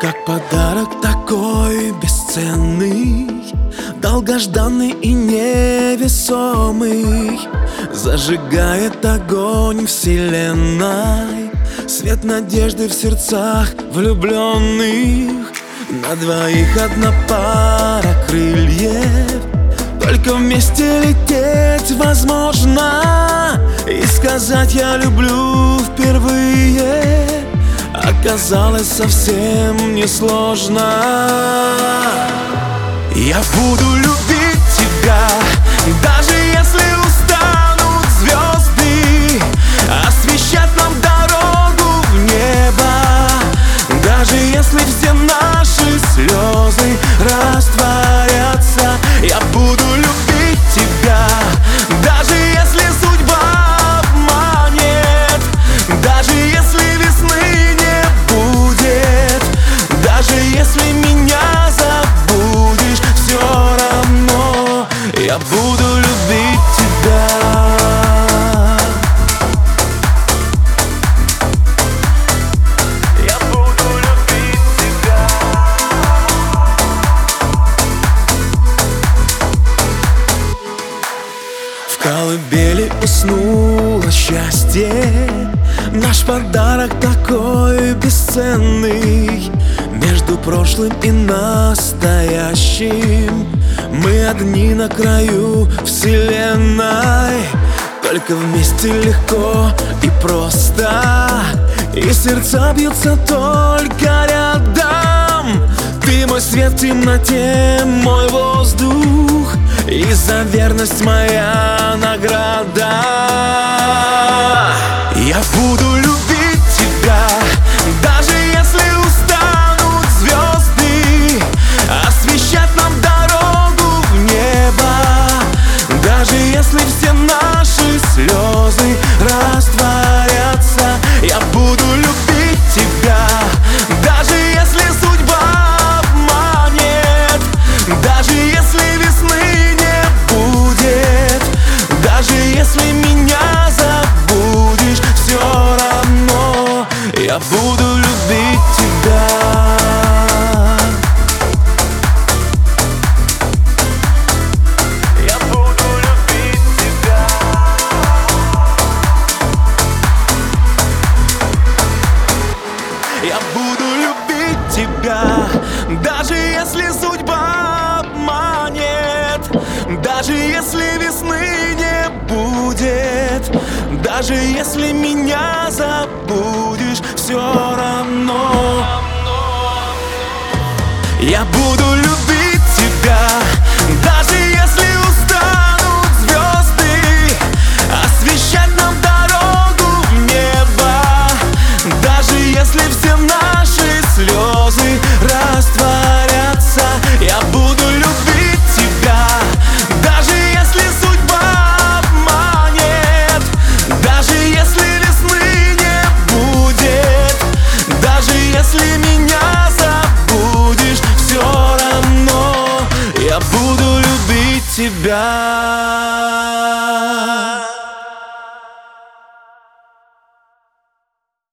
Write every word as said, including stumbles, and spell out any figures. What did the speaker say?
Как подарок такой бесценный, долгожданный и невесомый, зажигает огонь вселенной, свет надежды в сердцах влюбленных. На двоих одна пара крыльев, только вместе лететь возможно. И сказать «я люблю» впервые оказалось совсем несложно. Я буду любить тебя, даже если устанут звезды освещать нам дорогу в небо, даже если все наши слезы растворятся. Я буду любить тебя, даже если судьба обманет, даже если весны не будет, даже если меня забудешь, все равно я буду любить тебя. Я буду любить тебя. В колыбели уснуло счастье, наш подарок такой бесценный. Между прошлым и настоящим мы одни на краю вселенной. Только вместе легко и просто, и сердца бьются только рядом. Ты мой свет в темноте, мой воздух, и за верность моя награда. Я буду любить тебя, даже если устанут звезды освещать нам дорогу в небо, даже если все наши слезы растворятся. Я буду любить тебя, даже если судьба обманет, даже если весны не будет, даже если меня забудешь, все равно я буду любить тебя. Я буду любить тебя. Я буду любить тебя, даже если судьба обманет, даже если весны не будет, даже если меня забудешь, все равно я буду любить тебя, даже если устанут звезды освещать нам дорогу в небо, даже если все наши слезы растворятся. Я буду любить тебя, даже если судьба обманет, даже если весны не будет, даже если меня забудешь, все равно я буду любить тебя.